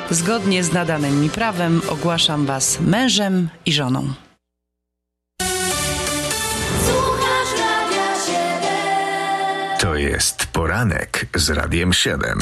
Zgodnie z nadanym mi prawem ogłaszam was mężem i żoną. To jest poranek z Radiem 7.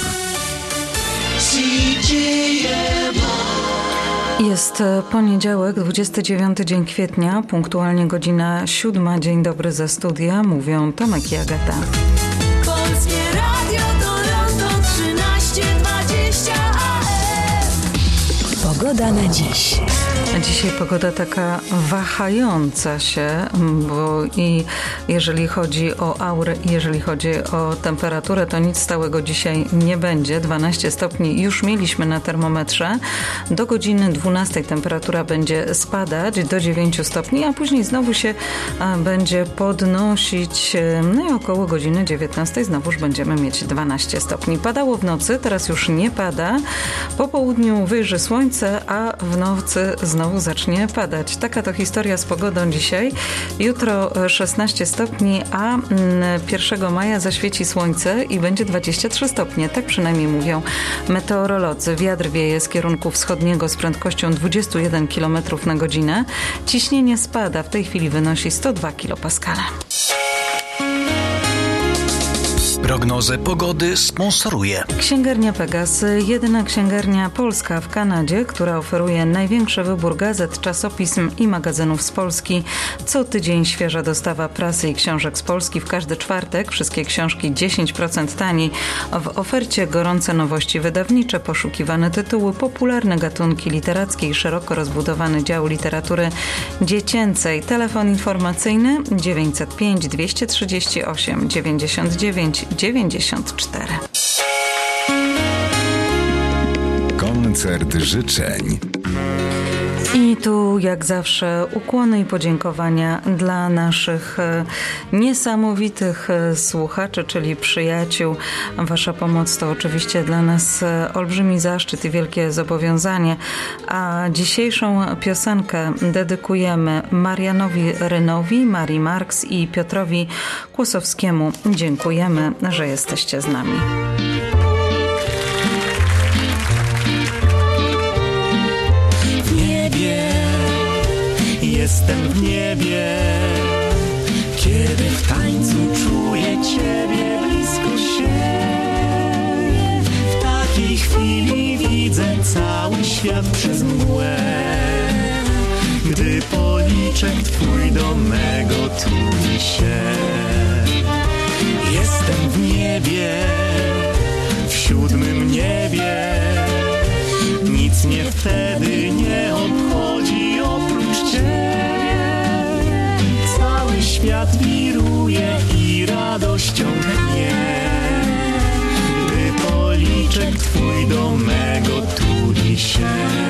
Jest poniedziałek, 29 dzień kwietnia, punktualnie godzina 7. Dzień dobry ze studia, mówią Tomek i Agata. Polskie Radio Toronto 1320 AM. Pogoda na dziś. Dzisiaj pogoda taka wahająca się, bo i jeżeli chodzi o aurę, jeżeli chodzi o temperaturę, to nic stałego dzisiaj nie będzie. 12 stopni już mieliśmy na termometrze. Do godziny 12 temperatura będzie spadać do 9 stopni, a później znowu się będzie podnosić. No i około godziny 19 znowuż będziemy mieć 12 stopni. Padało w nocy, teraz już nie pada. Po południu wyjrzy słońce, a w nocy znowu zacznie padać. Taka to historia z pogodą dzisiaj. Jutro 16 stopni, a 1 maja zaświeci słońce i będzie 23 stopnie. Tak przynajmniej mówią meteorolodzy. Wiatr wieje z kierunku wschodniego z prędkością 21 km na godzinę. Ciśnienie spada. W tej chwili wynosi 102 kilopaskale. Prognozę pogody sponsoruje Księgarnia Pegas, jedyna księgarnia polska w Kanadzie, która oferuje największy wybór gazet, czasopism i magazynów z Polski. Co tydzień świeża dostawa prasy i książek z Polski. W każdy czwartek wszystkie książki 10% taniej. W ofercie gorące nowości wydawnicze, poszukiwane tytuły, popularne gatunki literackie i szeroko rozbudowany dział literatury dziecięcej. Telefon informacyjny 905 238 99 94. Koncert życzeń. I tu jak zawsze ukłony i podziękowania dla naszych niesamowitych słuchaczy, czyli przyjaciół. Wasza pomoc to oczywiście dla nas olbrzymi zaszczyt i wielkie zobowiązanie. A dzisiejszą piosenkę dedykujemy Marianowi Rynowi, Marii Marks i Piotrowi Kłosowskiemu. Dziękujemy, że jesteście z nami. Jestem w niebie, kiedy w tańcu czuję Ciebie blisko siebie. W takiej chwili widzę cały świat przez mgłę, gdy policzek Twój do mego tuli się. Jestem w niebie, w 7. niebie, nic mnie wtedy nie obchodzi oprócz Ciebie. Cały świat wiruje i radością tchnie, gdy policzek Twój do mego tuli się.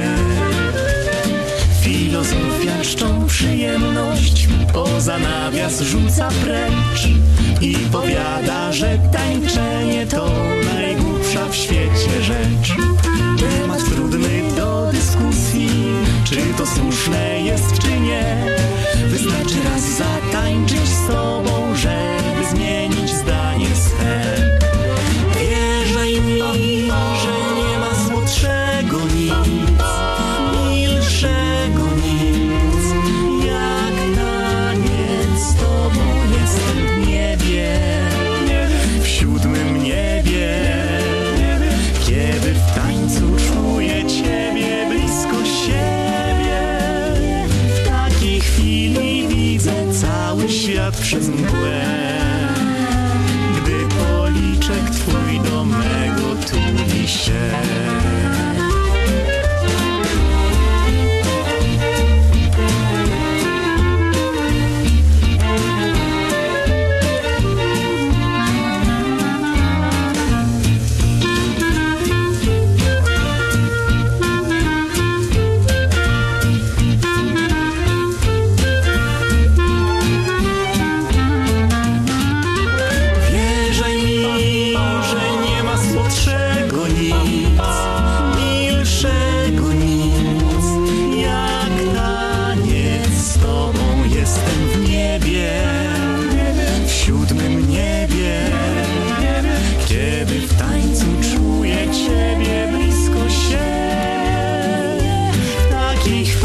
Filozofia czczą przyjemność poza nawias rzuca precz i powiada, że tańczenie to najgłupsza w świecie rzecz. Temat trudny do dyskusji, czy to słuszne jest, czy nie. Wystarczy raz zatańczyć z Tobą, żeby zmienić zdanie swe. Wierzaj mi, że nie ma słodszego nic, milszego nic, jak taniec z Tobą. Jestem w niebie, w 7. niebie, kiedy w tańcu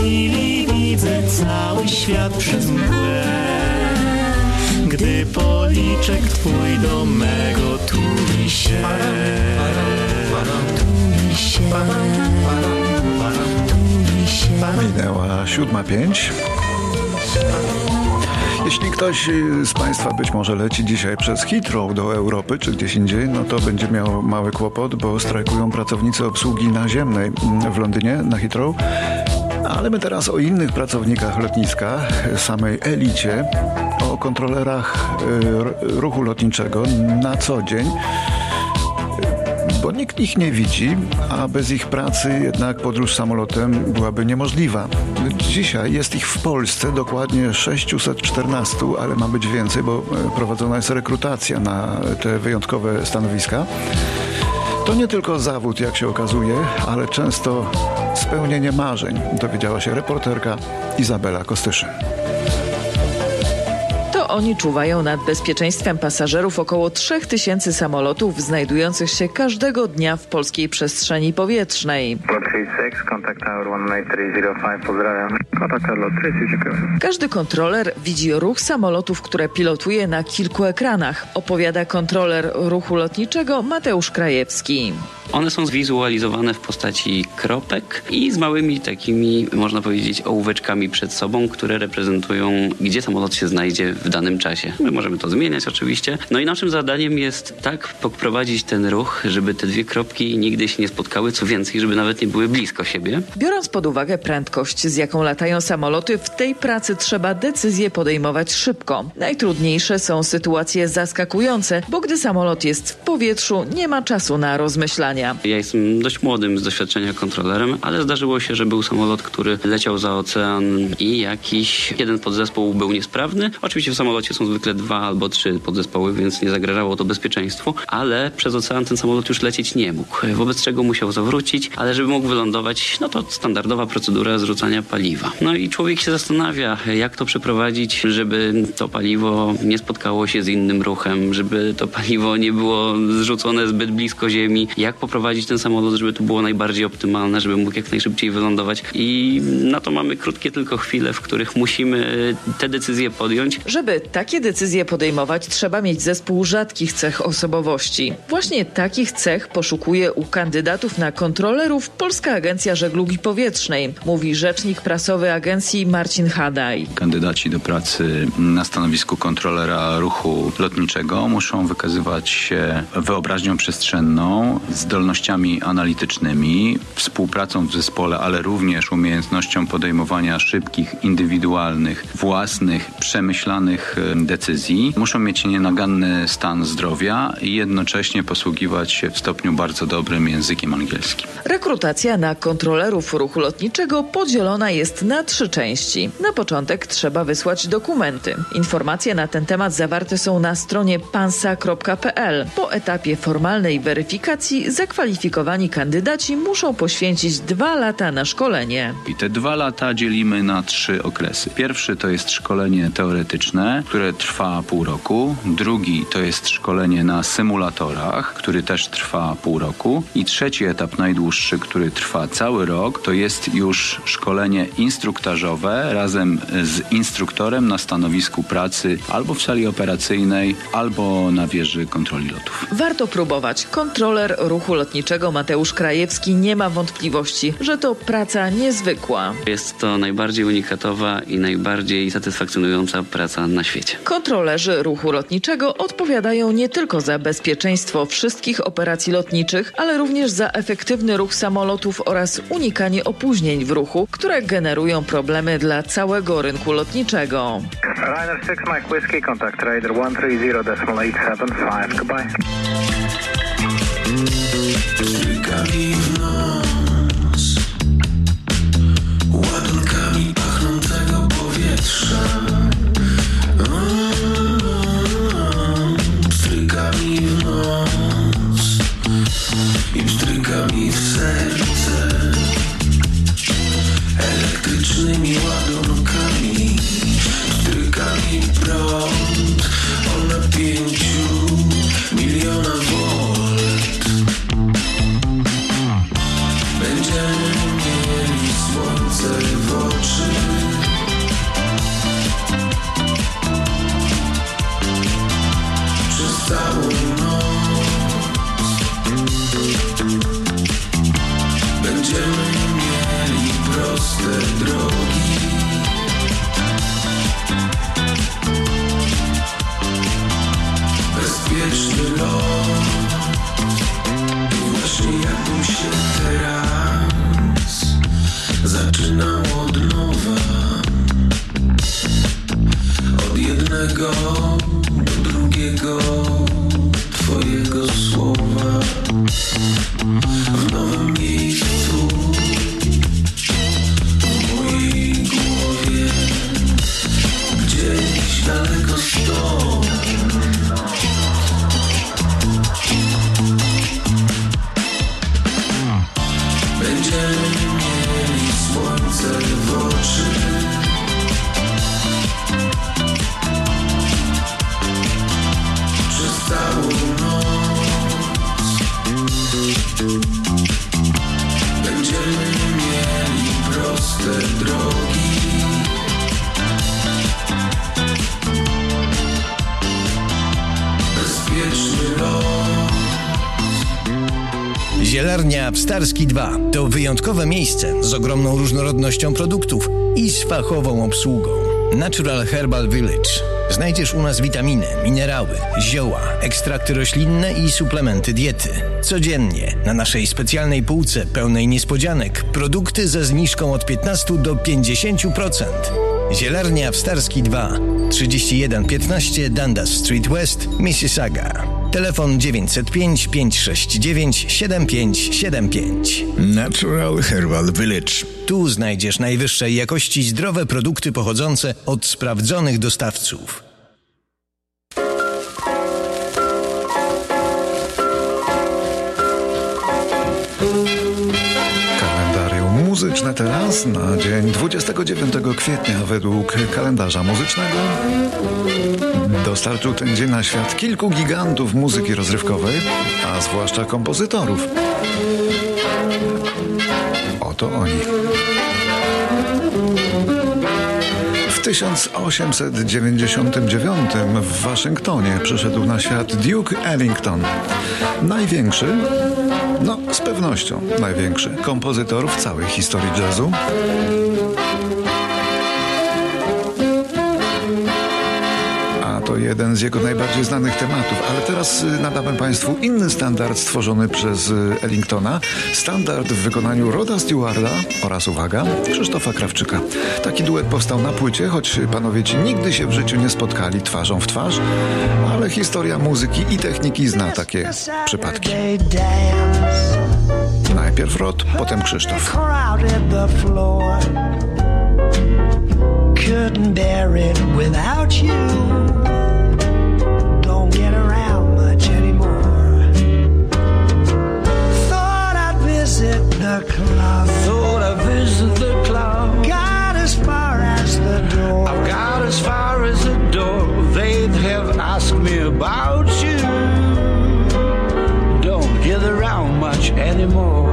chwili widzę cały świat przez mgłę. Gdy policzek twój do mego tuli się. Minęła 7:05. Jeśli ktoś z Państwa być może leci dzisiaj przez Heathrow do Europy czy gdzieś indziej, no to będzie miał mały kłopot, bo strajkują pracownicy obsługi naziemnej w Londynie na Heathrow. Ale my teraz o innych pracownikach lotniska, samej elicie, o kontrolerach ruchu lotniczego na co dzień, bo nikt ich nie widzi, a bez ich pracy jednak podróż samolotem byłaby niemożliwa. Dzisiaj jest ich w Polsce dokładnie 614, ale ma być więcej, bo prowadzona jest rekrutacja na te wyjątkowe stanowiska. To nie tylko zawód, jak się okazuje, ale często spełnienie marzeń, dowiedziała się reporterka Izabela Kostyszyn. To oni czuwają nad bezpieczeństwem pasażerów około 3000 samolotów znajdujących się każdego dnia w polskiej przestrzeni powietrznej. Kontakt Tower 19305, pozdrawiam. Kontakt lot 30. Każdy kontroler widzi ruch samolotów, które pilotuje na kilku ekranach, opowiada kontroler ruchu lotniczego Mateusz Krajewski. One są zwizualizowane w postaci kropek i z małymi takimi, można powiedzieć, ołóweczkami przed sobą, które reprezentują, gdzie samolot się znajdzie w danym czasie. My możemy to zmieniać oczywiście. No i naszym zadaniem jest tak poprowadzić ten ruch, żeby te dwie kropki nigdy się nie spotkały, co więcej, żeby nawet nie były blisko siebie. Biorąc pod uwagę prędkość, z jaką latają samoloty, w tej pracy trzeba decyzje podejmować szybko. Najtrudniejsze są sytuacje zaskakujące, bo gdy samolot jest w powietrzu, nie ma czasu na rozmyślanie. Ja jestem dość młodym z doświadczenia kontrolerem, ale zdarzyło się, że był samolot, który leciał za ocean i jakiś jeden podzespół był niesprawny. Oczywiście w samolocie są zwykle 2 albo 3 podzespoły, więc nie zagrażało to bezpieczeństwu, ale przez ocean ten samolot już lecieć nie mógł, wobec czego musiał zawrócić, ale żeby mógł wylądować, no to standardowa procedura zrzucania paliwa. No i człowiek się zastanawia, jak to przeprowadzić, żeby to paliwo nie spotkało się z innym ruchem, żeby to paliwo nie było zrzucone zbyt blisko ziemi, jak poprowadzić ten samolot, żeby to było najbardziej optymalne, żeby mógł jak najszybciej wylądować. I na to mamy krótkie tylko chwile, w których musimy te decyzje podjąć. Żeby takie decyzje podejmować, trzeba mieć zespół rzadkich cech osobowości. Właśnie takich cech poszukuje u kandydatów na kontrolerów Polska Agencja Żeglugi Powietrznej, mówi rzecznik prasowy agencji Marcin Hadaj. Kandydaci do pracy na stanowisku kontrolera ruchu lotniczego muszą wykazywać się wyobraźnią przestrzenną, zdolnościami analitycznymi, współpracą w zespole, ale również umiejętnością podejmowania szybkich, indywidualnych, własnych, przemyślanych decyzji. Muszą mieć nienaganny stan zdrowia i jednocześnie posługiwać się w stopniu bardzo dobrym językiem angielskim. Rekrutacja na kontrolerów ruchu lotniczego podzielona jest na 3 części. Na początek trzeba wysłać dokumenty. Informacje na ten temat zawarte są na stronie pansa.pl. Po etapie formalnej weryfikacji zakwalifikowani kandydaci muszą poświęcić 2 lata na szkolenie. I te 2 lata dzielimy na 3 okresy. Pierwszy to jest szkolenie teoretyczne, które trwa pół roku. Drugi to jest szkolenie na symulatorach, który też trwa pół roku. I trzeci etap, najdłuższy, który trwa cały rok, to jest już szkolenie instruktażowe razem z instruktorem na stanowisku pracy albo w sali operacyjnej, albo na wieży kontroli lotów. Warto próbować. Kontroler ruchu lotniczego Mateusz Krajewski nie ma wątpliwości, że to praca niezwykła. Jest to najbardziej unikatowa i najbardziej satysfakcjonująca praca na świecie. Kontrolerzy ruchu lotniczego odpowiadają nie tylko za bezpieczeństwo wszystkich operacji lotniczych, ale również za efektywny ruch samolotów oraz unikanie opóźnień w ruchu, które generują problemy dla całego rynku lotniczego. Ryder 6 Mike Whiskey, contact Raider 130.875, goodbye. Strykami w noc, ładunkami pachnącego powietrza. Strykami w noc i strykami w serce, elektrycznymi ładunkami, strykami prąd o napięciu 1 000 000 volt. Będziemy mieli słońce w oczy. Przez całą noc będziemy mieli proste drogi. Bezpieczny lot. I właśnie jakbym się teraz zaczynał od nowa. Od jednego do drugiego twojego słowa. W nowym miejscu w mojej głowie. Gdzieś daleko stąd. Będziemy mieli słońce w oczy. Przez całą noc będziemy mieli proste drogi. Bezpieczny lot. Zielarnia Psztarski 2 to wyjątkowe miejsce z ogromną różnorodnością produktów i z fachową obsługą. Natural Herbal Village. Znajdziesz u nas witaminy, minerały, zioła, ekstrakty roślinne i suplementy diety. Codziennie na naszej specjalnej półce pełnej niespodzianek produkty ze zniżką od 15 do 50%. Zielarnia Psztarski 2, 3115 Dundas Street West, Mississauga. Telefon 905 569 7575. Natural Herbal Village. Tu znajdziesz najwyższej jakości zdrowe produkty pochodzące od sprawdzonych dostawców. Kalendarium muzyczne teraz na dzień 29 kwietnia według kalendarza muzycznego. Dostarczył ten dzień na świat kilku gigantów muzyki rozrywkowej, a zwłaszcza kompozytorów. Oto oni. W 1899 w Waszyngtonie przyszedł na świat Duke Ellington. Największy, z pewnością największy kompozytor w całej historii jazzu. To jeden z jego najbardziej znanych tematów, ale teraz nadamy Państwu inny standard stworzony przez Ellingtona. Standard w wykonaniu Roda Stewarda oraz, uwaga, Krzysztofa Krawczyka. Taki duet powstał na płycie, choć panowie ci nigdy się w życiu nie spotkali twarzą w twarz, ale historia muzyki i techniki zna takie przypadki. Najpierw Rod, potem Krzysztof. Couldn't bear it without you. Don't get around much anymore. Thought I'd visit the club. Got as far as the door. I've got as far as the door. They have asked me about you. Don't get around much anymore.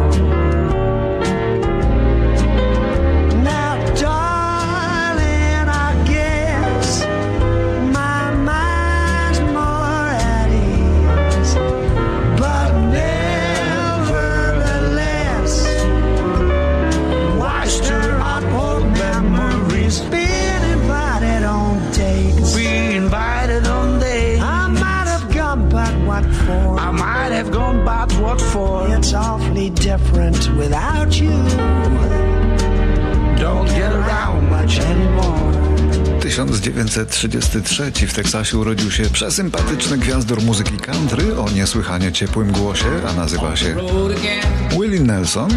I might have gone, but what for? It's awfully different without you. Don't get around much anymore. 1933 w Teksasie urodził się przesympatyczny gwiazdor muzyki country o niesłychanie ciepłym głosie, a nazywa się Willie Nelson.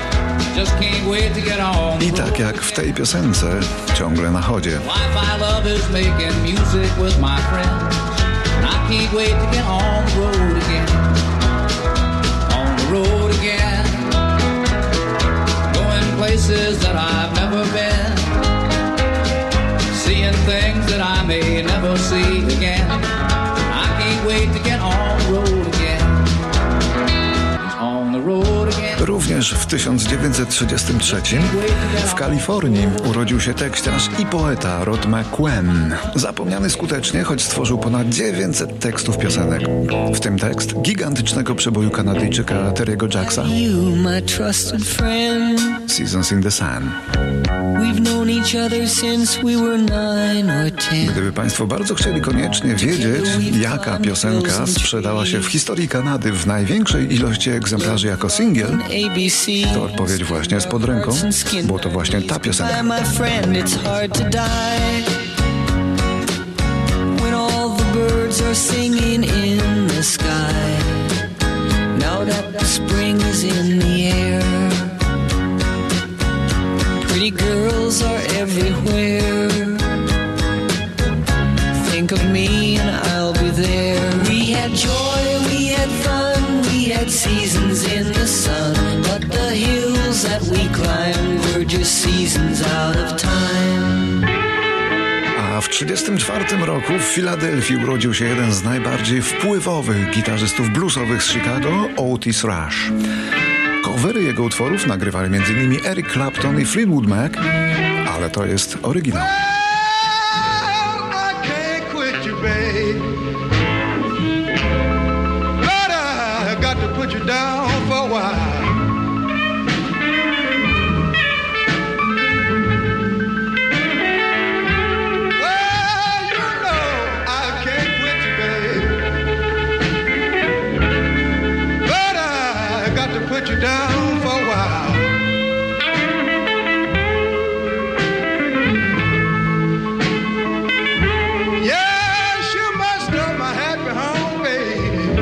I tak jak w tej piosence, ciągle na chodzie. I can't wait to get on the road again. On the road again. Going places that I've never been. Seeing things that I may never see again. I can't wait to get on the road again. On the road again. Również Również w 1933 w Kalifornii urodził się tekściarz i poeta Rod McQueen. Zapomniany skutecznie, choć stworzył ponad 900 tekstów piosenek. W tym tekst gigantycznego przeboju Kanadyjczyka Terry'ego Jacksa Seasons in the Sun. Gdyby Państwo bardzo chcieli koniecznie wiedzieć, jaka piosenka sprzedała się w historii Kanady w największej ilości egzemplarzy jako singiel, to odpowiedź właśnie jest pod ręką, bo to właśnie ta piosenka. Pretty girls are everywhere. Think of me and I'll be there. We had joy, we had fun, we had seasons in the sun. But the hills that we climbed were just seasons out of time. A w 1934 roku w Filadelfii urodził się jeden z najbardziej wpływowych gitarzystów bluesowych z Chicago, Otis Rush. Covery jego utworów nagrywali m.in. Eric Clapton i Fleetwood Mac, ale to jest oryginał. Put you down for a while. Yes, you must know my happy home, baby.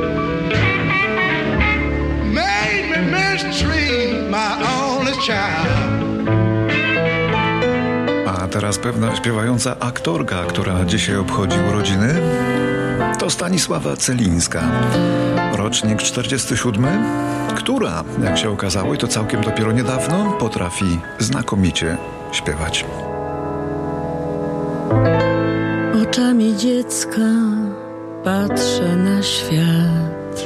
Made me mistreat my only child. A teraz pewna śpiewająca aktorka, która dzisiaj obchodzi urodziny, to Stanisława Celińska. Rocznik 47, która, jak się okazało, i to całkiem dopiero niedawno, potrafi znakomicie śpiewać. Oczami dziecka patrzę na świat.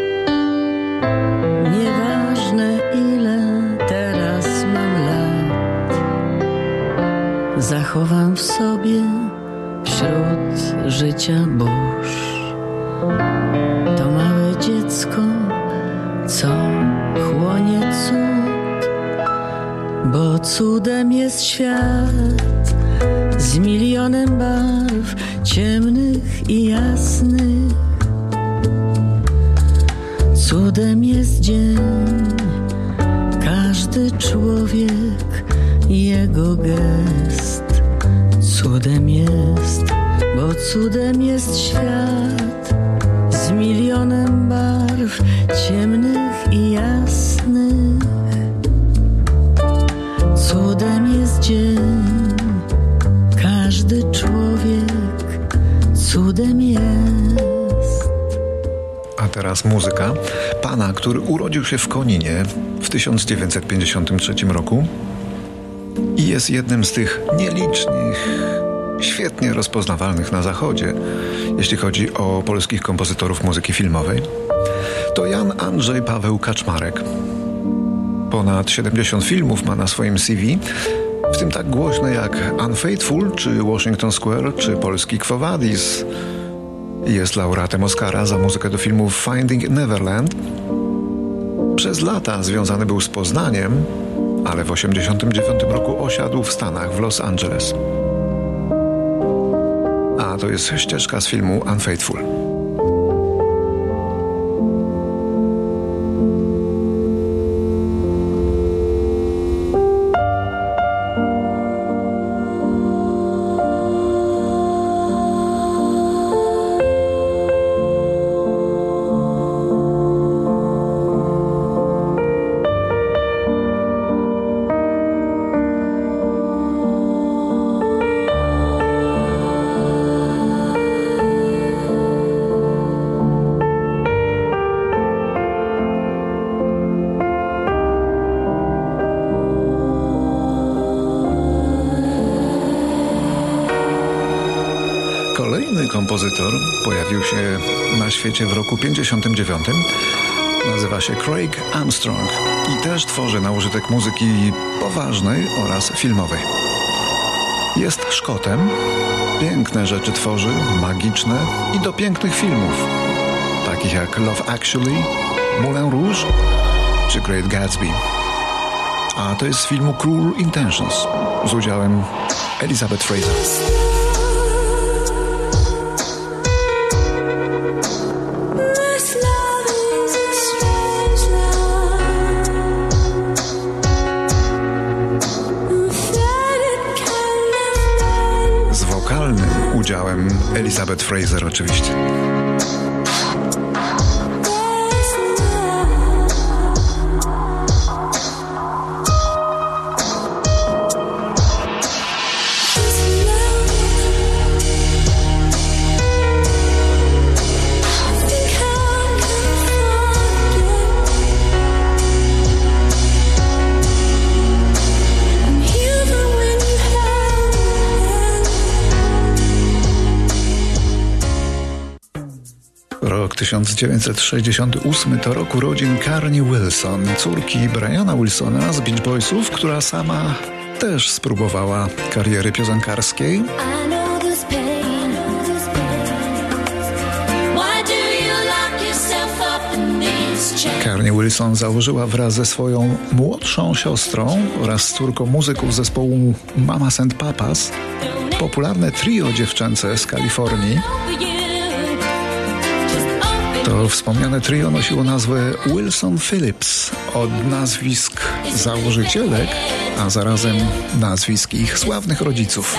Nieważne ile teraz mam lat, zachowam w sobie wśród życia burz to małe dziecko, co chłonie cud, bo cudem jest świat z milionem barw ciemnych i jasnych. Cudem jest dzień, każdy człowiek, jego gest. Cudem jest, bo cudem jest świat z milionem barw ciemnych i jasnych. Cudem jest dzień, każdy człowiek, cudem jest. A teraz muzyka pana, który urodził się w Koninie w 1953 roku i jest jednym z tych nielicznych, świetnie rozpoznawalnych na zachodzie, jeśli chodzi o polskich kompozytorów muzyki filmowej. To Jan Andrzej Paweł Kaczmarek. Ponad 70 filmów ma na swoim CV, w tym tak głośne jak Unfaithful, czy Washington Square, czy polski Quo Vadis. Jest laureatem Oscara za muzykę do filmu Finding Neverland. Przez lata związany był z Poznaniem, ale w 1989 roku osiadł w Stanach, w Los Angeles. A to jest ścieżka z filmu Unfaithful. Kolejny kompozytor pojawił się na świecie w roku 1959. Nazywa się Craig Armstrong i też tworzy na użytek muzyki poważnej oraz filmowej. Jest Szkotem, piękne rzeczy tworzy, magiczne i do pięknych filmów, takich jak Love Actually, Moulin Rouge czy Great Gatsby. A to jest z filmu Cruel Intentions z udziałem Elizabeth Fraser. Z wokalnym udziałem Elizabeth Fraser oczywiście. Rok 1968 to rok urodzin Carnie Wilson, córki Briana Wilsona z Beach Boysów, która sama też spróbowała kariery piosenkarskiej. Carnie Wilson założyła wraz ze swoją młodszą siostrą oraz z córką muzyków zespołu Mamas and Papas popularne trio dziewczęce z Kalifornii. To wspomniane trio nosiło nazwę Wilson Phillips od nazwisk założycielek, a zarazem nazwisk ich sławnych rodziców.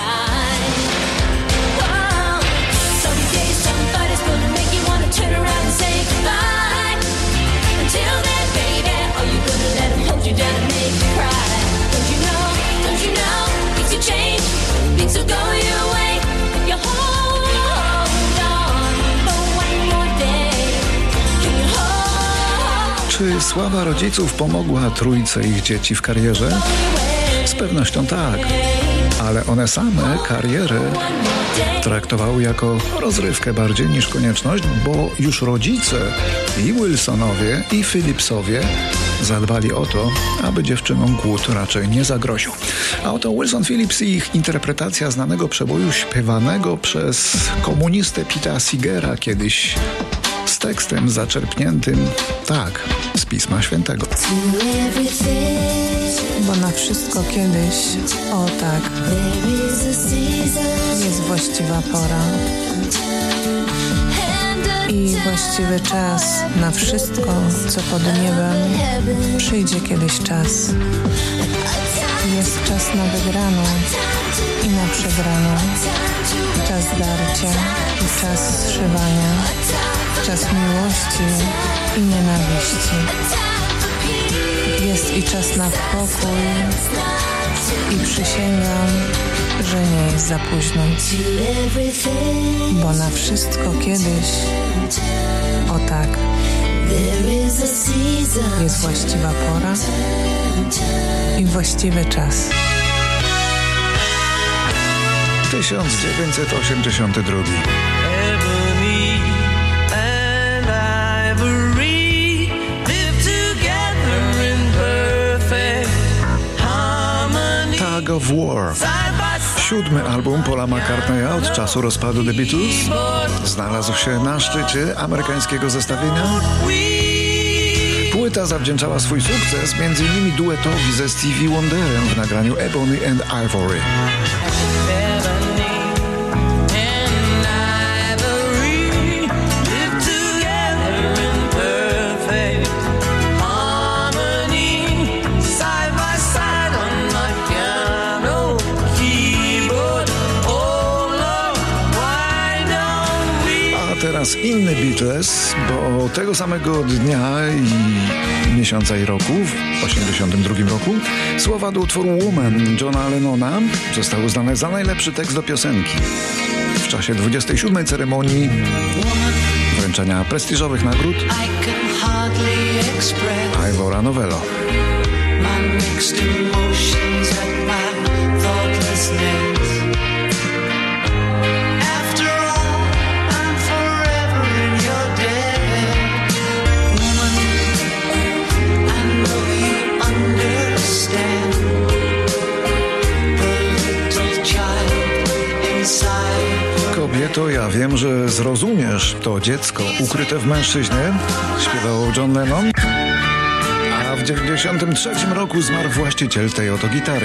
Czy sława rodziców pomogła trójce ich dzieci w karierze? Z pewnością tak, ale one same karierę traktowały jako rozrywkę bardziej niż konieczność, bo już rodzice i Wilsonowie, i Phillipsowie zadbali o to, aby dziewczynom głód raczej nie zagroził. A oto Wilson Phillips i ich interpretacja znanego przeboju śpiewanego przez komunistę Peta Seegera kiedyś z tekstem zaczerpniętym, tak, z Pisma Świętego. Bo na wszystko kiedyś, o tak, jest właściwa pora i właściwy czas na wszystko, co pod niebem, przyjdzie kiedyś czas. Jest czas na wygraną i na przegraną, czas darcia i czas zszywania, czas miłości i nienawiści. Jest i czas na pokój i przysięgam, że nie jest za późno. Bo na wszystko kiedyś, o tak, jest właściwa pora i właściwy czas. 1982. Tug of War. 7. album Paula McCartneya od czasu rozpadu The Beatles znalazł się na szczycie amerykańskiego zestawienia. Płyta zawdzięczała swój sukces m.in. duetowi ze Stevie Wonderem w nagraniu Ebony and Ivory. Teraz inny Beatles, bo tego samego dnia i miesiąca i roku, w 1982 roku, słowa do utworu Woman Johna Lennona zostały uznane za najlepszy tekst do piosenki. W czasie 27. ceremonii wręczenia prestiżowych nagród Ivora Novello. Zrozumiesz to dziecko ukryte w mężczyźnie, śpiewał John Lennon, a w 1993 roku zmarł właściciel tej oto gitary.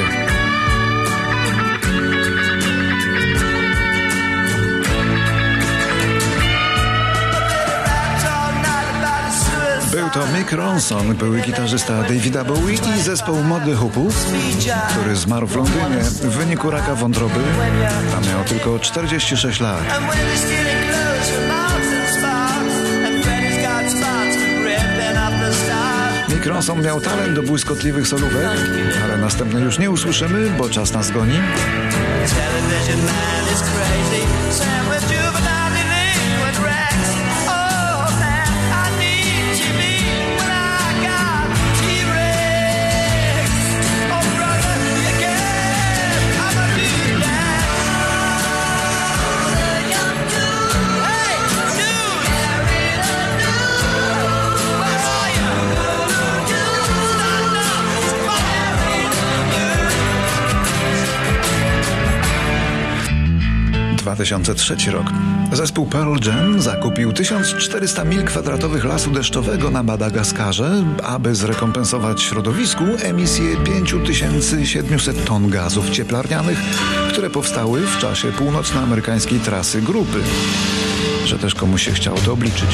Był to Mick Ronson, były gitarzysta Davida Bowie i zespoł Mody Hoopów, który zmarł w Londynie w wyniku raka wątroby, a miał tylko 46 lat. Mick Ronson miał talent do błyskotliwych solówek, ale następne już nie usłyszymy, bo czas nas goni. W 2003 rok. Zespół Pearl Jam zakupił 1400 mil kwadratowych lasu deszczowego na Madagaskarze, aby zrekompensować środowisku emisję 5700 ton gazów cieplarnianych, które powstały w czasie północnoamerykańskiej trasy grupy. Że też komuś się chciało to obliczyć.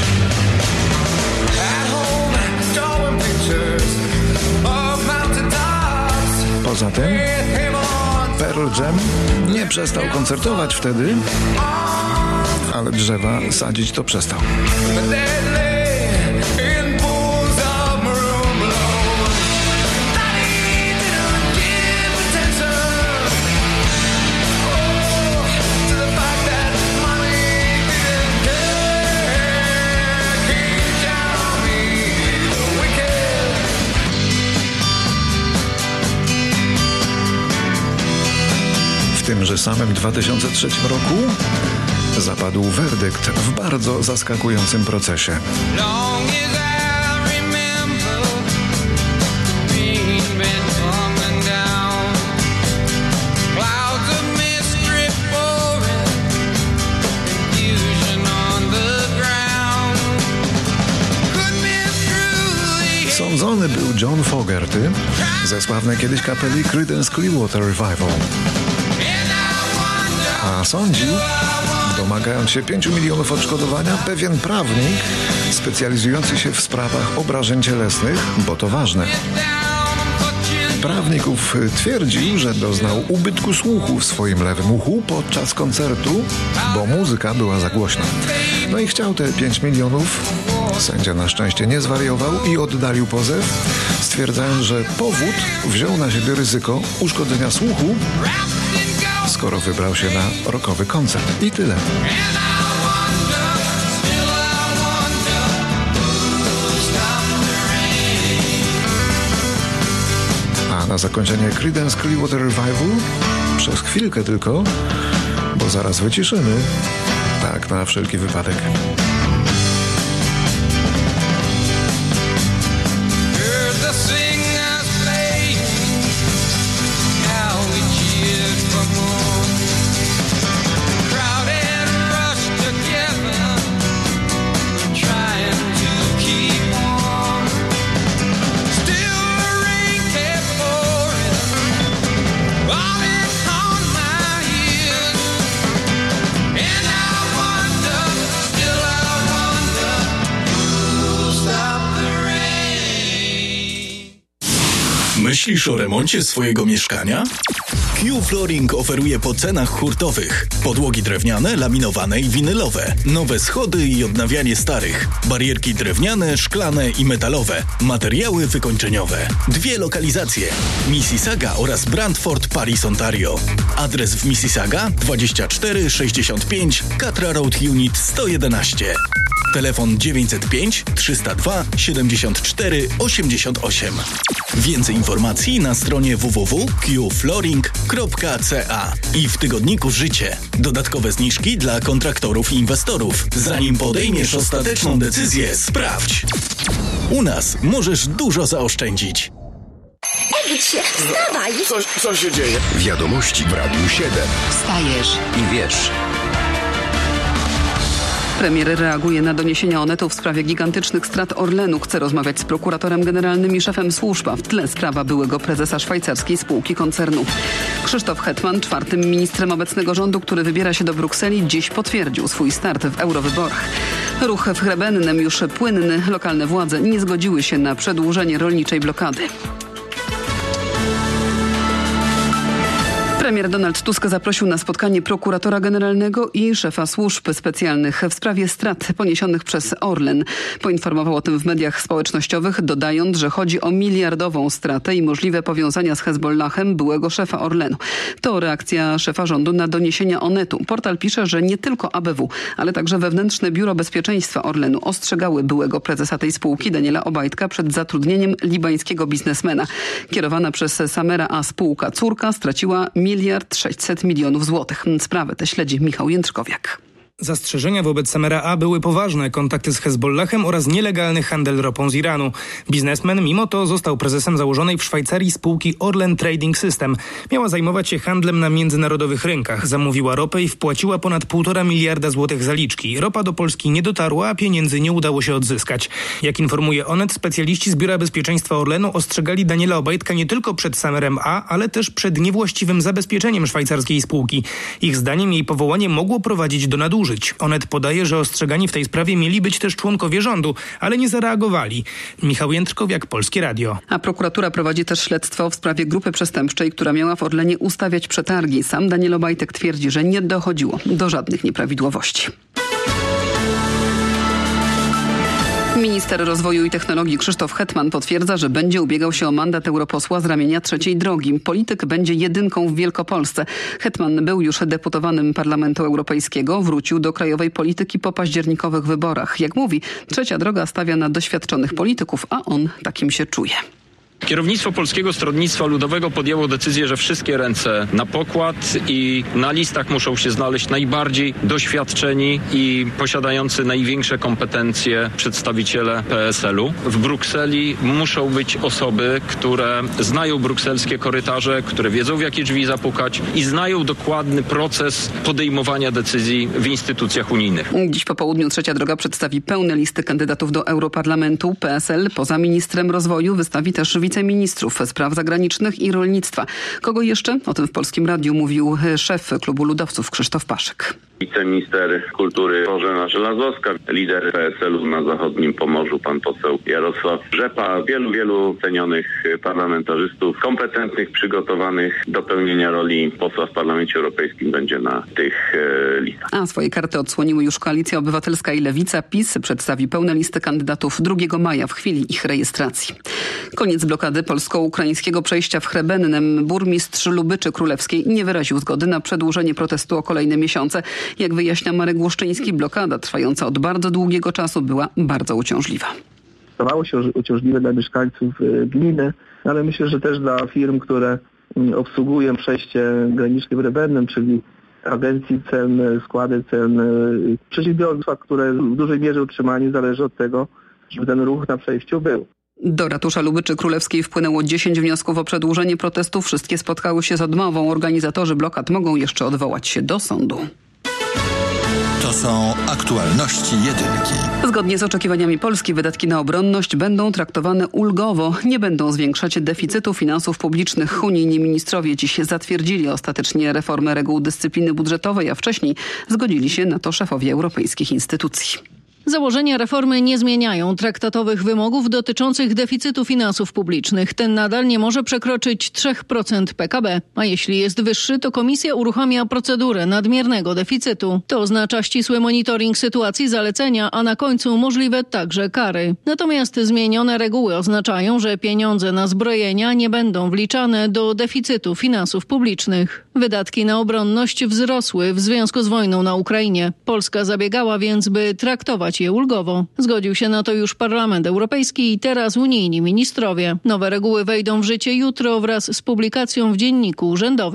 Poza tym Pearl Jam nie przestał koncertować wtedy, ale drzewa sadzić to przestał. W tymże samym 2003 roku zapadł werdykt w bardzo zaskakującym procesie. Sądzony był John Fogerty ze sławnej kiedyś kapeli Creedence Clearwater Revival. A sądził, domagając się 5 milionów odszkodowania, pewien prawnik specjalizujący się w sprawach obrażeń cielesnych, bo to ważne. Prawnik ów twierdził, że doznał ubytku słuchu w swoim lewym uchu podczas koncertu, bo muzyka była za głośna. No i chciał te 5 milionów. Sędzia na szczęście nie zwariował i oddalił pozew, stwierdzając, że powód wziął na siebie ryzyko uszkodzenia słuchu, skoro wybrał się na rockowy koncert. I tyle. A na zakończenie Creedence Clearwater Revival przez chwilkę tylko, bo zaraz wyciszymy, tak na wszelki wypadek. Myślisz o remoncie swojego mieszkania? Q Flooring oferuje po cenach hurtowych. Podłogi drewniane, laminowane i winylowe. Nowe schody i odnawianie starych. Barierki drewniane, szklane i metalowe. Materiały wykończeniowe. 2 lokalizacje. Mississauga oraz Brantford, Paris, Ontario. Adres w Mississauga 2465 Catra Road Unit 111. Telefon 905 302 74 88. Więcej informacji na stronie www.qflooring.ca i w tygodniku Życie. Dodatkowe zniżki dla kontraktorów i inwestorów. Zanim podejmiesz ostateczną decyzję, sprawdź. U nas możesz dużo zaoszczędzić. Obudź się, wstawaj! Co się dzieje? Wiadomości w Radiu 7. Wstajesz i wiesz. Premier reaguje na doniesienia Onetu w sprawie gigantycznych strat Orlenu. Chce rozmawiać z prokuratorem generalnym i szefem służb, a w tle sprawa byłego prezesa szwajcarskiej spółki koncernu. Krzysztof Hetman, czwartym ministrem obecnego rządu, który wybiera się do Brukseli, dziś potwierdził swój start w eurowyborach. Ruch w Chrebennem już płynny. Lokalne władze nie zgodziły się na przedłużenie rolniczej blokady. Premier Donald Tusk zaprosił na spotkanie prokuratora generalnego i szefa służb specjalnych w sprawie strat poniesionych przez Orlen. Poinformował o tym w mediach społecznościowych, dodając, że chodzi o miliardową stratę i możliwe powiązania z Hezbollahem byłego szefa Orlenu. To reakcja szefa rządu na doniesienia Onetu. Portal pisze, że nie tylko ABW, ale także wewnętrzne Biuro Bezpieczeństwa Orlenu ostrzegały byłego prezesa tej spółki, Daniela Obajtka, przed zatrudnieniem libańskiego biznesmena. Kierowana przez Samera A. spółka córka straciła 1,6 miliardów złotych. Sprawę tę śledzi Michał Jędrzkowiak. Zastrzeżenia wobec Samera A. były poważne. Kontakty z Hezbollahem oraz nielegalny handel ropą z Iranu. Biznesmen mimo to został prezesem założonej w Szwajcarii spółki Orlen Trading System. Miała zajmować się handlem na międzynarodowych rynkach. Zamówiła ropę i wpłaciła ponad 1,5 miliarda złotych zaliczki. Ropa do Polski nie dotarła, a pieniędzy nie udało się odzyskać. Jak informuje Onet, specjaliści z Biura Bezpieczeństwa Orlenu ostrzegali Daniela Obajtka nie tylko przed Samerem A., ale też przed niewłaściwym zabezpieczeniem szwajcarskiej spółki. Ich zdaniem jej powołanie mogło prowadzić do nadużyć. Onet podaje, że ostrzegani w tej sprawie mieli być też członkowie rządu, ale nie zareagowali. Michał Jędrzkowiak, Polskie Radio. A prokuratura prowadzi też śledztwo w sprawie grupy przestępczej, która miała w Orlenie ustawiać przetargi. Sam Daniel Obajtek twierdzi, że nie dochodziło do żadnych nieprawidłowości. Minister Rozwoju i Technologii Krzysztof Hetman potwierdza, że będzie ubiegał się o mandat europosła z ramienia trzeciej drogi. Polityk będzie jedynką w Wielkopolsce. Hetman był już deputowanym Parlamentu Europejskiego, wrócił do krajowej polityki po październikowych wyborach. Jak mówi, trzecia droga stawia na doświadczonych polityków, a on takim się czuje. Kierownictwo Polskiego Stronnictwa Ludowego podjęło decyzję, że wszystkie ręce na pokład i na listach muszą się znaleźć najbardziej doświadczeni i posiadający największe kompetencje przedstawiciele PSL-u. W Brukseli muszą być osoby, które znają brukselskie korytarze, które wiedzą, w jakie drzwi zapukać i znają dokładny proces podejmowania decyzji w instytucjach unijnych. Dziś po południu trzecia droga przedstawi pełne listy kandydatów do Europarlamentu. PSL poza ministrem rozwoju wystawi też wiceministrów spraw zagranicznych i rolnictwa. Kogo jeszcze? O tym w Polskim Radiu mówił szef klubu ludowców Krzysztof Paszyk. Wiceminister kultury Bożena Żelazowska, lider PSL-u na zachodnim Pomorzu, pan poseł Jarosław Rzepa, wielu cenionych parlamentarzystów, kompetentnych, przygotowanych do pełnienia roli posła w Parlamencie Europejskim będzie na tych listach. A swoje karty odsłoniły już Koalicja Obywatelska i Lewica. PiS przedstawi pełne listy kandydatów 2 maja w chwili ich rejestracji. Koniec blokady polsko-ukraińskiego przejścia w Chrebennem. Burmistrz Lubyczy Królewskiej nie wyraził zgody na przedłużenie protestu o kolejne miesiące. Jak wyjaśnia Marek Głuszczyński, blokada trwająca od bardzo długiego czasu była bardzo uciążliwa. Stawało się uciążliwe dla mieszkańców gminy, ale myślę, że też dla firm, które obsługują przejście graniczne w Chrebennem, czyli agencji celne, składy celne, przedsiębiorstwa, które w dużej mierze utrzymanie zależy od tego, żeby ten ruch na przejściu był. Do ratusza Lubyczy Królewskiej wpłynęło 10 wniosków o przedłużenie protestu. Wszystkie spotkały się z odmową. Organizatorzy blokad mogą jeszcze odwołać się do sądu. To są aktualności jedynki. Zgodnie z oczekiwaniami Polski wydatki na obronność będą traktowane ulgowo. Nie będą zwiększać deficytu finansów publicznych. Unijni ministrowie dziś zatwierdzili ostatecznie reformę reguł dyscypliny budżetowej, a wcześniej zgodzili się na to szefowie europejskich instytucji. Założenia reformy nie zmieniają traktatowych wymogów dotyczących deficytu finansów publicznych. Ten nadal nie może przekroczyć 3% PKB, a jeśli jest wyższy, to Komisja uruchamia procedurę nadmiernego deficytu. To oznacza ścisły monitoring sytuacji, zalecenia, a na końcu możliwe także kary. Natomiast zmienione reguły oznaczają, że pieniądze na zbrojenia nie będą wliczane do deficytu finansów publicznych. Wydatki na obronność wzrosły w związku z wojną na Ukrainie. Polska zabiegała więc, by traktować je ulgowo. Zgodził się na to już Parlament Europejski i teraz unijni ministrowie. Nowe reguły wejdą w życie jutro wraz z publikacją w Dzienniku Urzędowym.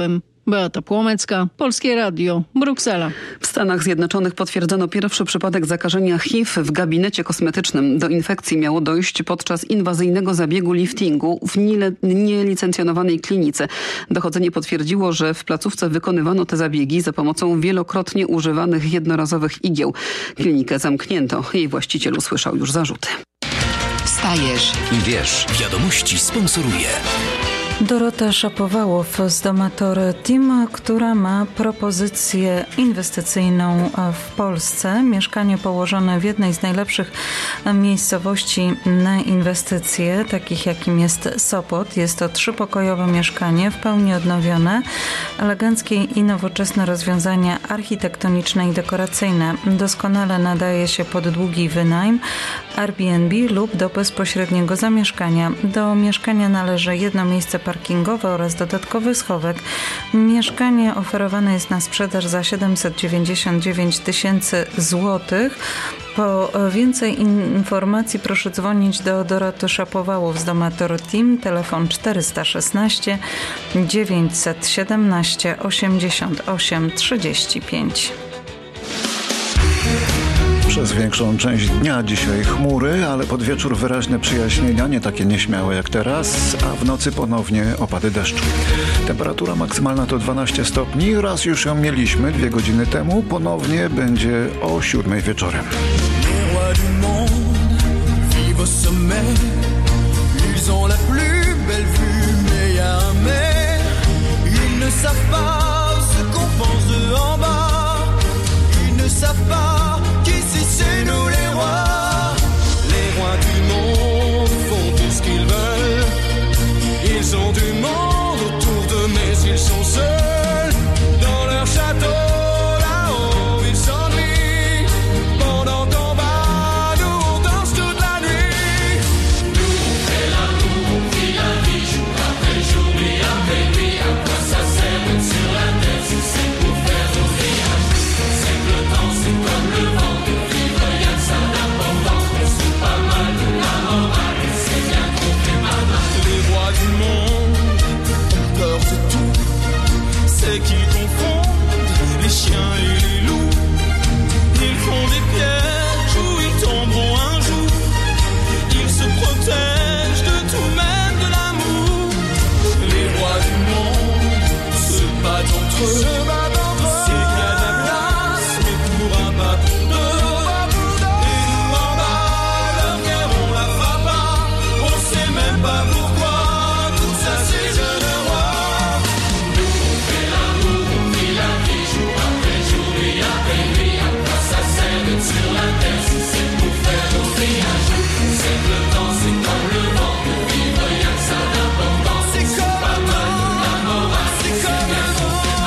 Beata Płomecka, Polskie Radio, Bruksela. W Stanach Zjednoczonych potwierdzono pierwszy przypadek zakażenia HIV w gabinecie kosmetycznym. Do infekcji miało dojść podczas inwazyjnego zabiegu liftingu w nielicencjonowanej klinice. Dochodzenie potwierdziło, że w placówce wykonywano te zabiegi za pomocą wielokrotnie używanych jednorazowych igieł. Klinikę zamknięto. Jej właściciel usłyszał już zarzuty. Wstajesz i wiesz. Wiadomości sponsoruje Dorota Szapowałow z Domator Team, która ma propozycję inwestycyjną w Polsce. Mieszkanie położone w jednej z najlepszych miejscowości na inwestycje, takich jakim jest Sopot. Jest to 3-pokojowe mieszkanie, w pełni odnowione, eleganckie i nowoczesne rozwiązania architektoniczne i dekoracyjne. Doskonale nadaje się pod długi wynajm, Airbnb lub do bezpośredniego zamieszkania. Do mieszkania należy jedno miejsce parkingowe oraz dodatkowy schowek. Mieszkanie oferowane jest na sprzedaż za 799 000 złotych. Po więcej informacji proszę dzwonić do Doroty Szapowałow z Domator Team. Telefon 416 917 88 35. Przez większą część dnia dzisiaj chmury, ale pod wieczór wyraźne przyjaśnienia, nie takie nieśmiałe jak teraz, a w nocy ponownie opady deszczu. Temperatura maksymalna to 12 stopni, raz już ją mieliśmy 2 godziny temu, ponownie będzie o 7 wieczorem. C'est nous les rois du monde font tout ce qu'ils veulent. Ils ont du monde autour d'eux, mais ils sont seuls dans leur château. Là-haut, ils s'ennuient pendant qu'on bat. Nous on danse toute la nuit. Nous on fait l'amour, on vit la vie jour après jour, nuit après nuit. À quoi ça sert d'être sur la terre si c'est pour faire nos villages? C'est que le temps c'est comme le vent. C'est qu'ils confondent les chiens et les loups. Ils font des pièges où ils tomberont un jour. Ils se protègent de tout, même de l'amour. Les rois du monde se battent entre eux. C'est qu'il y a de la place, mais pour un pas pour deux. Et nous en bas, leur guerre on la fera pas. On sait même pas pourquoi. Tout ça c'est jeunes rois. Sur la terre, si c'est pour faire nos villages, c'est que le temps, c'est comme le vent, de vivre, y'a que ça d'important. C'est comme pas mal, la morale, c'est comme bien qu'on fait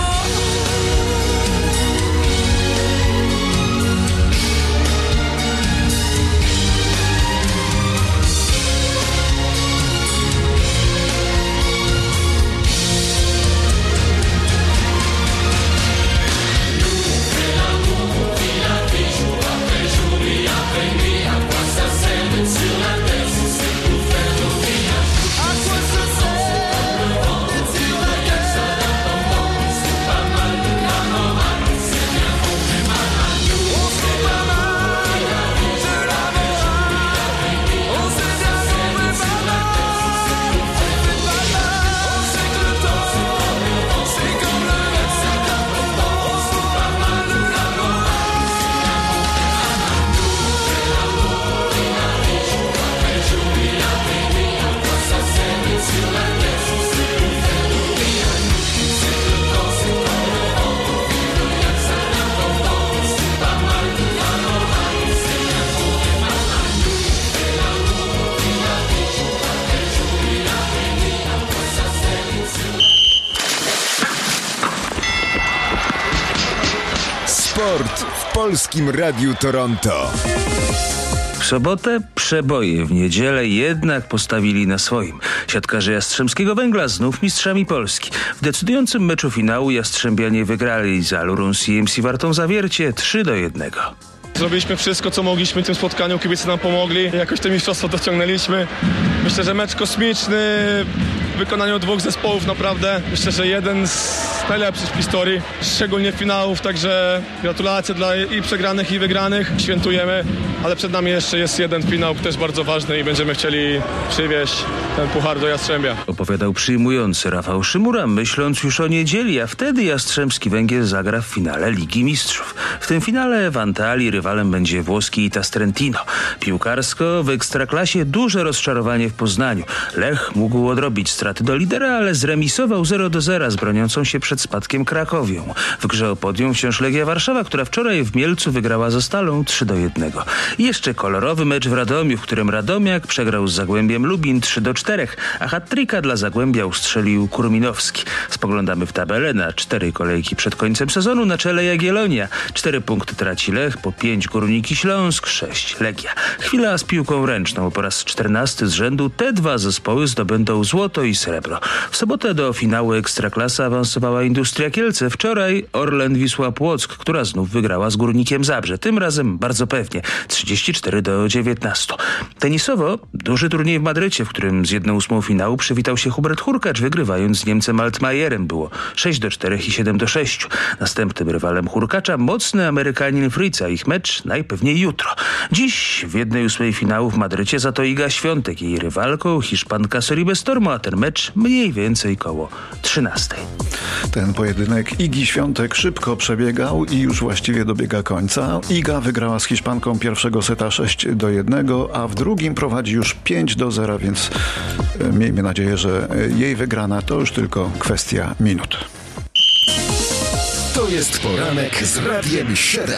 Sport w Polskim Radiu Toronto. W sobotę przeboje, w niedzielę jednak postawili na swoim. Siatkarze Jastrzębskiego Węgla znów mistrzami Polski. W decydującym meczu finału Jastrzębianie wygrali z Alurą CMC Wartą Zawiercie 3-1. Zrobiliśmy wszystko, co mogliśmy w tym spotkaniu, kibice nam pomogli, jakoś to mistrzostwo dociągnęliśmy. Myślę, że mecz kosmiczny w wykonaniu dwóch zespołów naprawdę. Myślę, że jeden z najlepszy w historii, szczególnie finałów, także gratulacje dla i przegranych i wygranych, świętujemy, ale przed nami jeszcze jest jeden finał też bardzo ważny i będziemy chcieli przywieźć ten puchar do Jastrzębia. Opowiadał przyjmujący Rafał Szymura, myśląc już o niedzieli, a wtedy Jastrzębski Węgiel zagra w finale Ligi Mistrzów. W tym finale w Antalii rywalem będzie włoski Itas Trentino. Piłkarsko w Ekstraklasie duże rozczarowanie w Poznaniu. Lech mógł odrobić straty do lidera, ale zremisował 0-0 z broniącą się przed spadkiem Krakowią. W grze o podium wciąż Legia Warszawa, która wczoraj w Mielcu wygrała ze Stalą 3-1. I jeszcze kolorowy mecz w Radomiu, w którym Radomiak przegrał z Zagłębiem Lubin 3-4, a hat-tricka dla Zagłębia ustrzelił Kurminowski. Spoglądamy w tabelę na 4 kolejki przed końcem sezonu. Na czele Jagiellonia. 4 punkty traci Lech, po 5 Górnik i Śląsk, 6 Legia. Chwila z piłką ręczną. Po raz 14 z rzędu te dwa zespoły zdobędą złoto i srebro. W sobotę do finału Ekstraklasy awansowała Industria Kielce. Wczoraj Orlen Wisła Płock, która znów wygrała z Górnikiem Zabrze. Tym razem bardzo pewnie. 34-19. Tenisowo duży turniej w Madrycie, w którym z 1/8 finału przywitał się Hubert Hurkacz, wygrywając z Niemcem Altmajerem. Było 6-4 i 7-6. Następnym rywalem Hurkacza mocny Amerykanin Fritza. Ich mecz najpewniej jutro. Dziś w 1/8 finału w Madrycie za to Iga Świątek. Jej rywalką Hiszpanka Soribes Tormo, a ten mecz mniej więcej koło 13. Ten pojedynek Igi Świątek szybko przebiegał i już właściwie dobiega końca. Iga wygrała z Hiszpanką pierwszego seta 6-1, a w drugim prowadzi już 5-0, więc miejmy nadzieję, że jej wygrana to już tylko kwestia minut. To jest poranek z Radiem 7.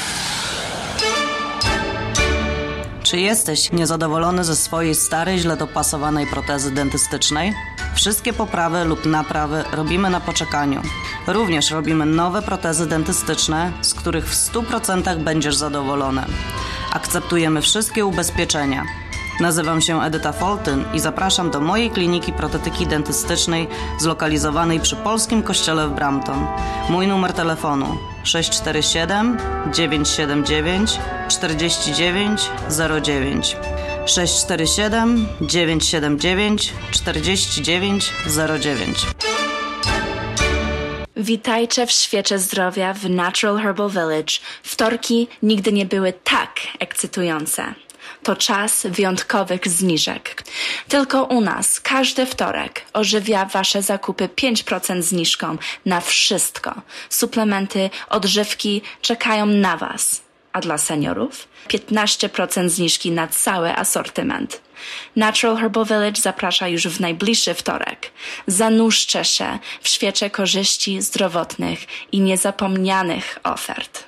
Czy jesteś niezadowolony ze swojej starej, źle dopasowanej protezy dentystycznej? Wszystkie poprawy lub naprawy robimy na poczekaniu. Również robimy nowe protezy dentystyczne, z których w 100% będziesz zadowolony. Akceptujemy wszystkie ubezpieczenia. Nazywam się Edyta Foltyn i zapraszam do mojej kliniki protetyki dentystycznej zlokalizowanej przy Polskim Kościele w Brampton. Mój numer telefonu 647 979 4909 647 979 4909. Witajcie w świecie zdrowia w Natural Herbal Village. Wtorki nigdy nie były tak ekscytujące. To czas wyjątkowych zniżek. Tylko u nas każdy wtorek ożywia Wasze zakupy 5% zniżką na wszystko. Suplementy, odżywki czekają na Was. A dla seniorów 15% zniżki na cały asortyment. Natural Herbal Village zaprasza już w najbliższy wtorek. Zanurzcie się w świecie korzyści zdrowotnych i niezapomnianych ofert.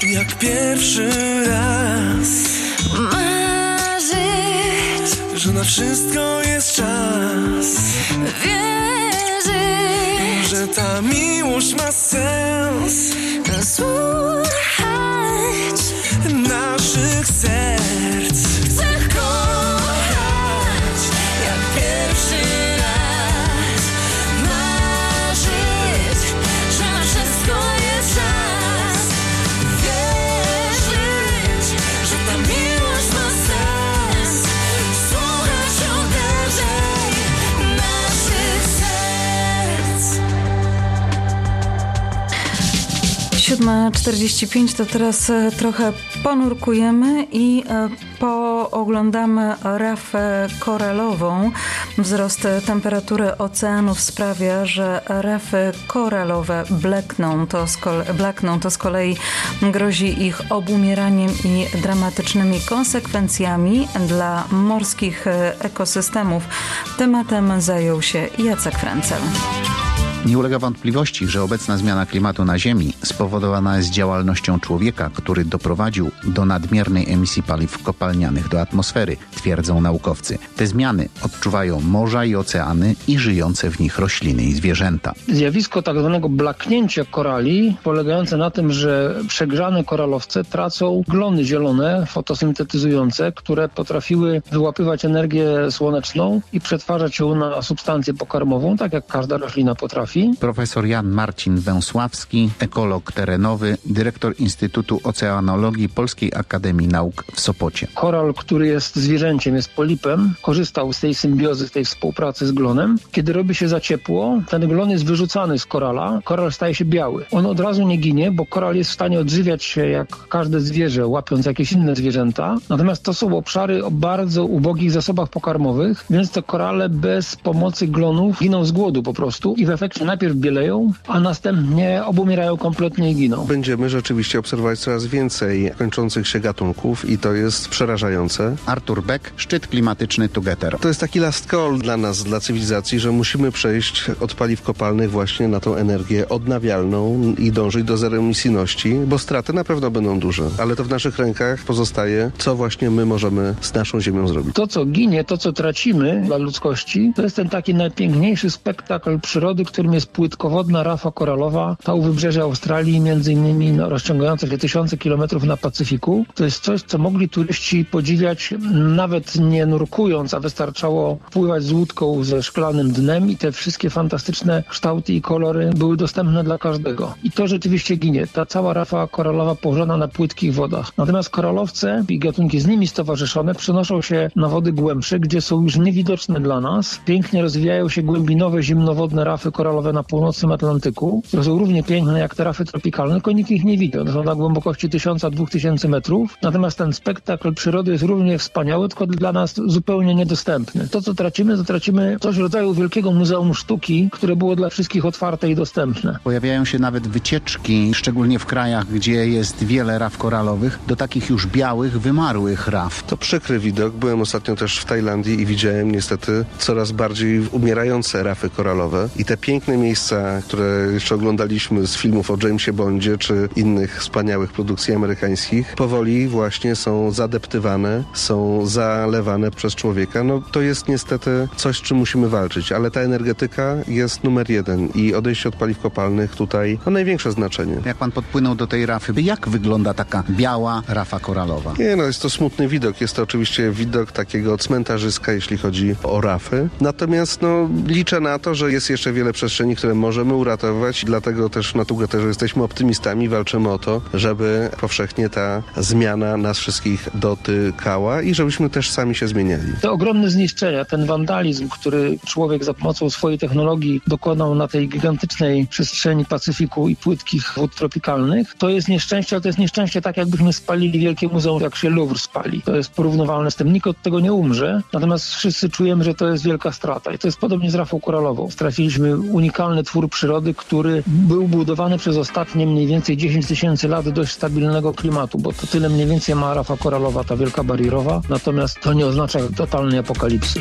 jak pierwszy raz marzyć, że na wszystko jest czas, wierzyć, że ta miłość ma sens, słuchać naszych serc. Chcę kochać jak pierwszy raz, marzyć, że na wszystko jest czas, wierzyć, że ta miłość ma sens, słuchać uderzeń naszych serc. 7:45 to teraz trochę ponurkujemy i pooglądamy rafę koralową. Wzrost temperatury oceanów sprawia, że rafy koralowe blakną. To z kolei grozi ich obumieraniem i dramatycznymi konsekwencjami dla morskich ekosystemów. Tematem zajął się Jacek Frencel. Nie ulega wątpliwości, że obecna zmiana klimatu na Ziemi spowodowana jest działalnością człowieka, który doprowadził do nadmiernej emisji paliw kopalnianych do atmosfery, twierdzą naukowcy. Te zmiany odczuwają morza i oceany i żyjące w nich rośliny i zwierzęta. Zjawisko tak zwanego blaknięcia korali, polegające na tym, że przegrzane koralowce tracą glony zielone, fotosyntetyzujące, które potrafiły wyłapywać energię słoneczną i przetwarzać ją na substancję pokarmową, tak jak każda roślina potrafi. Profesor Jan Marcin Węsławski, ekolog terenowy, dyrektor Instytutu Oceanologii Polskiej Akademii Nauk w Sopocie. Koral, który jest zwierzęciem, jest polipem, korzystał z tej symbiozy, z tej współpracy z glonem. Kiedy robi się za ciepło, ten glon jest wyrzucany z korala, koral staje się biały. On od razu nie ginie, bo koral jest w stanie odżywiać się jak każde zwierzę, łapiąc jakieś inne zwierzęta. Natomiast to są obszary o bardzo ubogich zasobach pokarmowych, więc te korale bez pomocy glonów giną z głodu po prostu i w efekcie najpierw bieleją, a następnie obumierają kompletnie i giną. Będziemy rzeczywiście obserwować coraz więcej kończących się gatunków i to jest przerażające. Artur Beck, szczyt klimatyczny Together. To jest taki last call dla nas, dla cywilizacji, że musimy przejść od paliw kopalnych właśnie na tą energię odnawialną i dążyć do zeroemisyjności, bo straty na pewno będą duże, ale to w naszych rękach pozostaje, co właśnie my możemy z naszą Ziemią zrobić. To, co ginie, to, co tracimy dla ludzkości, to jest ten taki najpiękniejszy spektakl przyrody, którym jest płytkowodna rafa koralowa, ta u wybrzeża Australii, między innymi rozciągająca się tysiące kilometrów na Pacyfiku. To jest coś, co mogli turyści podziwiać nawet nie nurkując, a wystarczało pływać z łódką ze szklanym dnem i te wszystkie fantastyczne kształty i kolory były dostępne dla każdego. I to rzeczywiście ginie. Ta cała rafa koralowa położona na płytkich wodach. Natomiast koralowce i gatunki z nimi stowarzyszone przenoszą się na wody głębsze, gdzie są już niewidoczne dla nas. Pięknie rozwijają się głębinowe, zimnowodne rafy koralowe na północnym Atlantyku, które są równie piękne jak te rafy tropikalne, tylko nikt ich nie widzi. One są na głębokości 1000-2000 metrów. Natomiast ten spektakl przyrody jest równie wspaniały, tylko dla nas zupełnie niedostępny. To, co tracimy, to tracimy coś w rodzaju wielkiego muzeum sztuki, które było dla wszystkich otwarte i dostępne. Pojawiają się nawet wycieczki, szczególnie w krajach, gdzie jest wiele raf koralowych, do takich już białych, wymarłych raf. To przykry widok. Byłem ostatnio też w Tajlandii i widziałem niestety coraz bardziej umierające rafy koralowe i te piękne miejsca, które jeszcze oglądaliśmy z filmów o Jamesie Bondzie czy innych wspaniałych produkcji amerykańskich, powoli właśnie są zadeptywane, są zalewane przez człowieka. No to jest niestety coś, z czym musimy walczyć, ale ta energetyka jest numer jeden i odejście od paliw kopalnych tutaj ma największe znaczenie. Jak pan podpłynął do tej rafy, jak wygląda taka biała rafa koralowa? Nie, no jest to smutny widok. Jest to oczywiście widok takiego cmentarzyska, jeśli chodzi o rafy. Natomiast no liczę na to, że jest jeszcze wiele przestrzeni, które możemy uratować. Dlatego też na Togetherze jesteśmy optymistami, walczymy o to, żeby powszechnie ta zmiana nas wszystkich dotykała i żebyśmy też sami się zmieniali. Te ogromne zniszczenia, ten wandalizm, który człowiek za pomocą swojej technologii dokonał na tej gigantycznej przestrzeni Pacyfiku i płytkich wód tropikalnych, to jest nieszczęście, ale to jest nieszczęście tak, jakbyśmy spalili wielkie muzeum, jak się Louvre spali. To jest porównywalne z tym. Nikt od tego nie umrze, natomiast wszyscy czujemy, że to jest wielka strata. I to jest podobnie z rafą koralową. Straciliśmy unikalny twór przyrody, który był budowany przez ostatnie mniej więcej 10 000 lat dość stabilnego klimatu, bo to tyle mniej więcej ma rafa koralowa, ta wielka barierowa, natomiast to nie oznacza totalnej apokalipsy.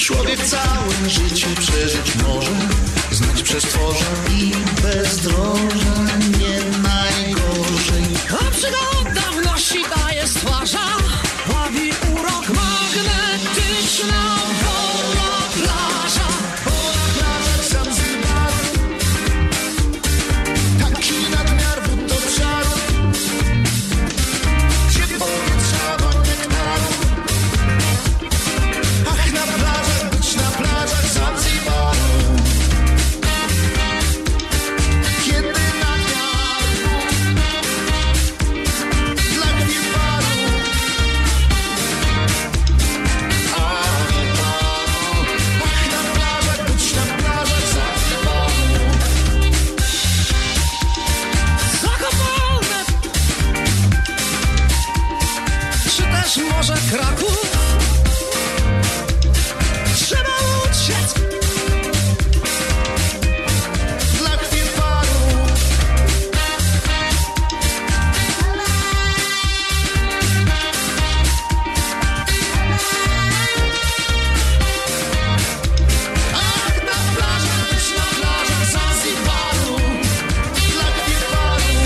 Człowiek całe życie przeżyć może, znać przestworza i bezdroża nie najgorzej. A przygoda wnosi, daje, stwarza, bawi urok, magnetyczna wolna plaża. Wolna plaża Zanzibaru, taki nadmiar wód do obszaru, gdzie powietrza wam nektaru. Ach, na plażach, być na plażach Zanzibaru, kiedy nadmiar dla gwiazdu. Ach, na plażach, być na plażach Zanzibaru. Zakopane, czy też może Kraków? Trzeba uciec Dla gwiazdu. Ach, na plażach, być na plażach Zanzibaru, dla gwiazdu.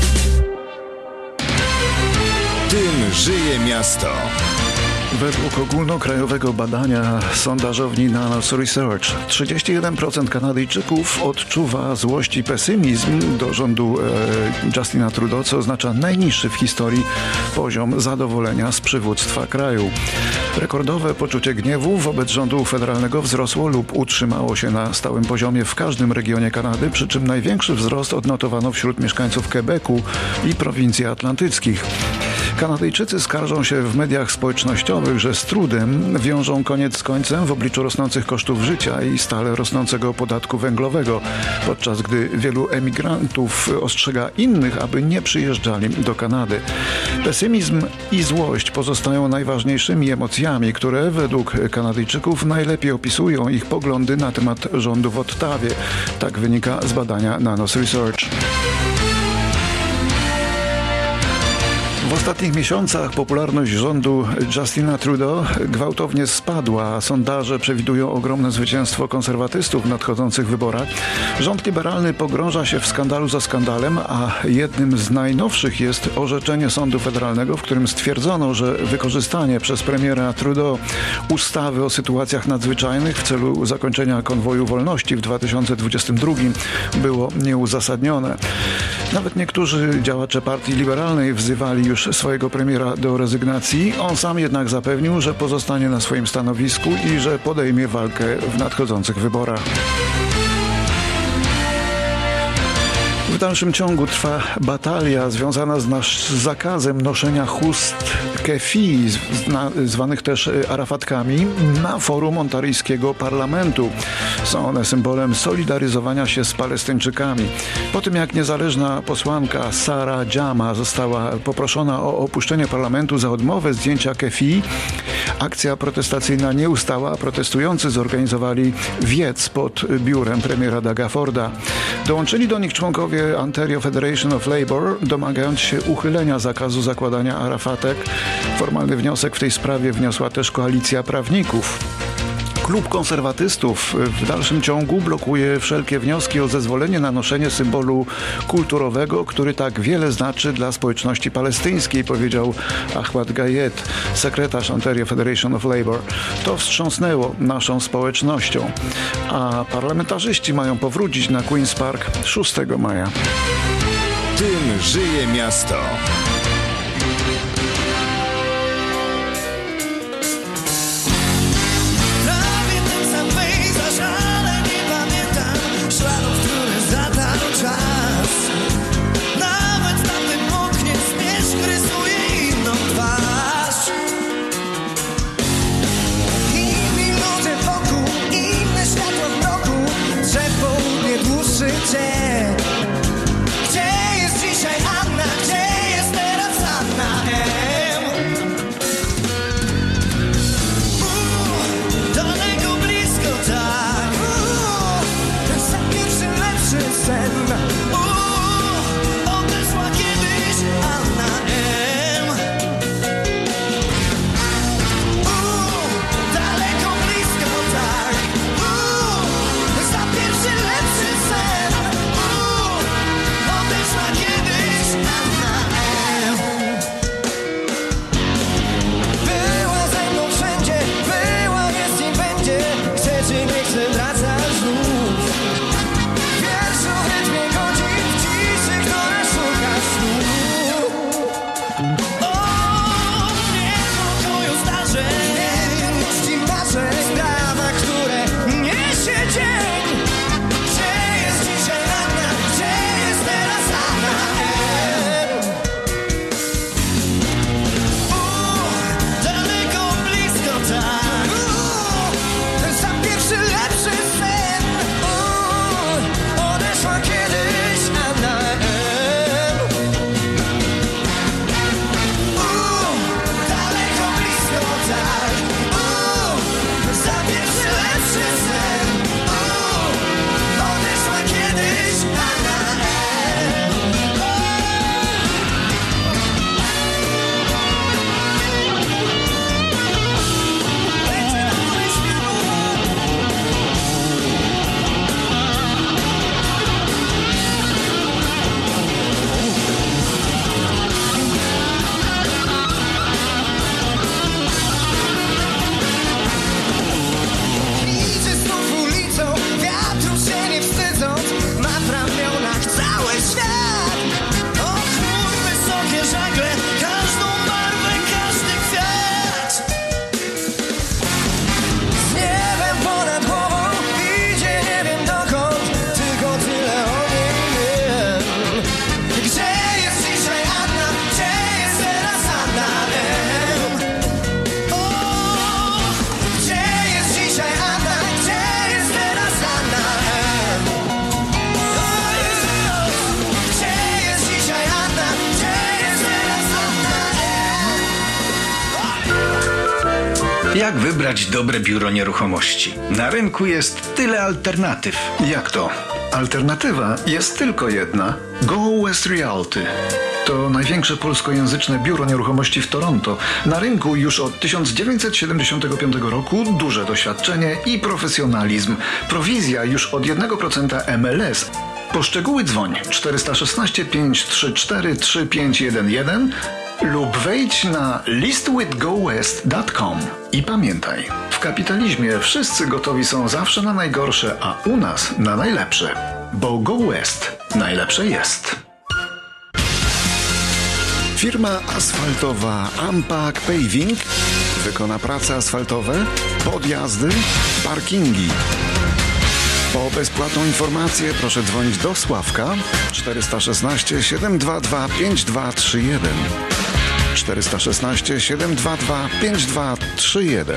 Tym żyje miasto. Według ogólnokrajowego badania sondażowni Nanos Research 31% Kanadyjczyków odczuwa złość i pesymizm do rządu Justina Trudeau, co oznacza najniższy w historii poziom zadowolenia z przywództwa kraju. Rekordowe poczucie gniewu wobec rządu federalnego wzrosło lub utrzymało się na stałym poziomie w każdym regionie Kanady, przy czym największy wzrost odnotowano wśród mieszkańców Quebecu i prowincji atlantyckich. Kanadyjczycy skarżą się w mediach społecznościowych, że z trudem wiążą koniec z końcem w obliczu rosnących kosztów życia i stale rosnącego podatku węglowego, podczas gdy wielu emigrantów ostrzega innych, aby nie przyjeżdżali do Kanady. Pesymizm i złość pozostają najważniejszymi emocjami, które według Kanadyjczyków najlepiej opisują ich poglądy na temat rządu w Ottawie. Tak wynika z badania Nanos Research. W ostatnich miesiącach popularność rządu Justina Trudeau gwałtownie spadła. Sondaże przewidują ogromne zwycięstwo konserwatystów w nadchodzących wyborach. Rząd liberalny pogrąża się w skandalu za skandalem, a jednym z najnowszych jest orzeczenie Sądu Federalnego, w którym stwierdzono, że wykorzystanie przez premiera Trudeau ustawy o sytuacjach nadzwyczajnych w celu zakończenia konwoju wolności w 2022 było nieuzasadnione. Nawet niektórzy działacze partii liberalnej wzywali już swojego premiera do rezygnacji. On sam jednak zapewnił, że pozostanie na swoim stanowisku i że podejmie walkę w nadchodzących wyborach. W dalszym ciągu trwa batalia związana z zakazem noszenia chust kefi, zwanych też arafatkami, na forum ontaryjskiego parlamentu. Są one symbolem solidaryzowania się z Palestyńczykami. Po tym jak niezależna posłanka Sarah Jama została poproszona o opuszczenie parlamentu za odmowę zdjęcia kefi, akcja protestacyjna nie ustała, a protestujący zorganizowali wiec pod biurem premiera Douga Forda. Dołączyli do nich członkowie Ontario Federation of Labour, domagając się uchylenia zakazu zakładania arafatek. Formalny wniosek w tej sprawie wniosła też koalicja prawników. Klub konserwatystów w dalszym ciągu blokuje wszelkie wnioski o zezwolenie na noszenie symbolu kulturowego, który tak wiele znaczy dla społeczności palestyńskiej, powiedział Ahmad Gayet, sekretarz Ontario Federation of Labour. To wstrząsnęło naszą społecznością, a parlamentarzyści mają powrócić na Queen's Park 6 maja. Tym żyje miasto. Gdzie jest dzisiaj Anna? Gdzie jest Jak wybrać dobre biuro nieruchomości? Na rynku jest tyle alternatyw. Jak to? Alternatywa jest tylko jedna. Go West Realty. To największe polskojęzyczne biuro nieruchomości w Toronto. Na rynku już od 1975 roku, duże doświadczenie i profesjonalizm. Prowizja już od 1% MLS. Po szczegóły dzwoń 416 534 3511 lub wejdź na listwithgowest.com. I pamiętaj, w kapitalizmie wszyscy gotowi są zawsze na najgorsze, a u nas na najlepsze. Bo Go West najlepsze jest. Firma asfaltowa Ampac Paving wykona prace asfaltowe, podjazdy, parkingi. Po bezpłatną informację proszę dzwonić do Sławka 416 722 5231. 416 722 5231.